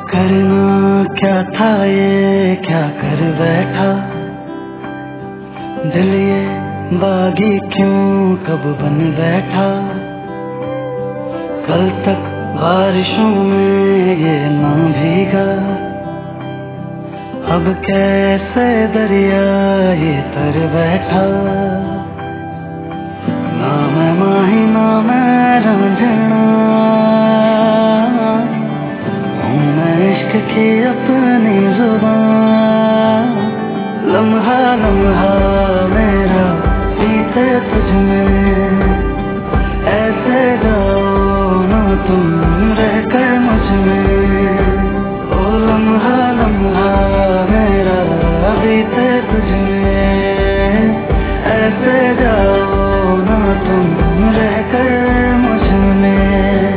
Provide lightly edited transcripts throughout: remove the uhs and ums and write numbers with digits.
करना क्या था ये क्या कर बैठा, दिल ये बागी क्यों कब बन बैठा। कल तक बारिशों में ये ना भीगा, अब कैसे दरिया ये तर बैठा। ना मैं माही ना मैं रांझना, हूँ मैं इश्क की अपनी जुबान। लम्हा लम्हा मेरा बीते तुझ में, ऐसे जाओ ना तुम रह कर मुझ में। ओ लम्हा लम्हा मेरा बीते तुझ में, ऐसे जाओ ना तुम रह कर मुझ में।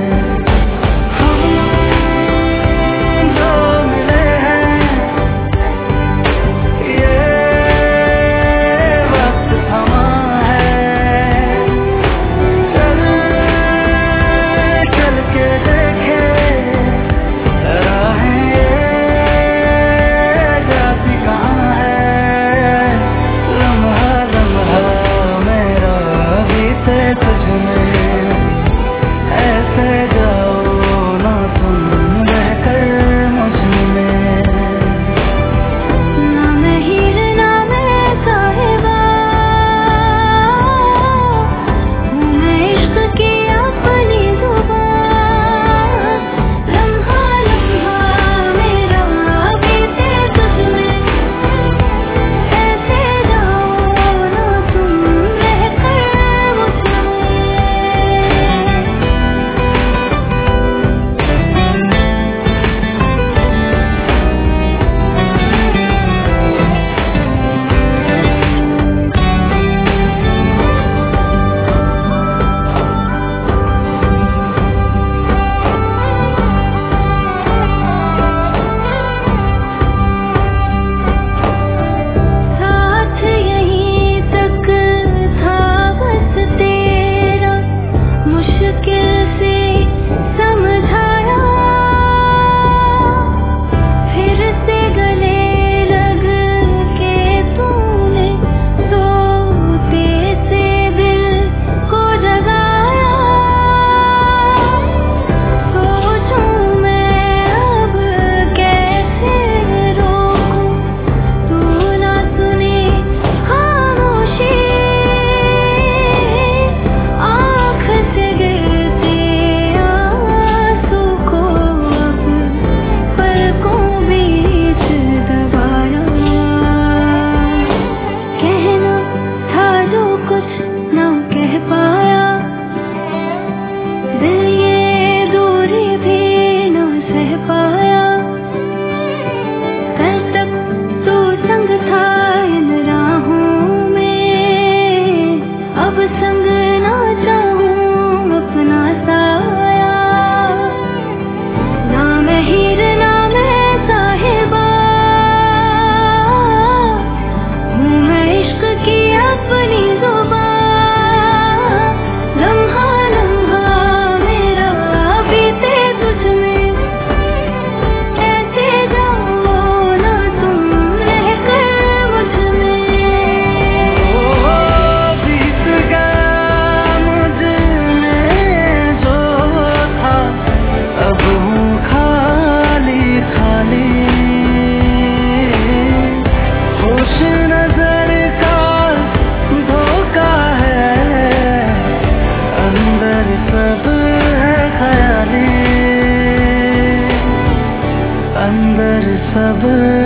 अंदर सब